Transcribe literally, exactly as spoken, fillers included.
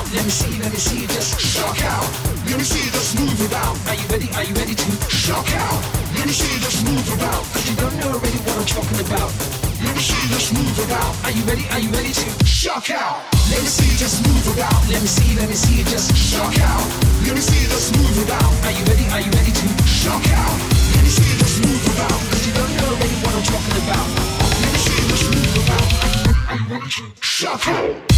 Let me see, let me see you just shock out. Let me see you just move about. Are you ready? Are you ready to shock out? Let me see you just move about. Cause you don't know already what I'm talking about. Let me see you just move about. Are you ready? Are you ready to shock out? Let me see you just move about. Let me see, let me see you just shock out. Let me see you just move about. Are you ready? Are you ready to shock out? Let me see you just move about. Cause you don't know already what I'm talking about. Let me see you just move about. Are you ready? Are you ready to shock out?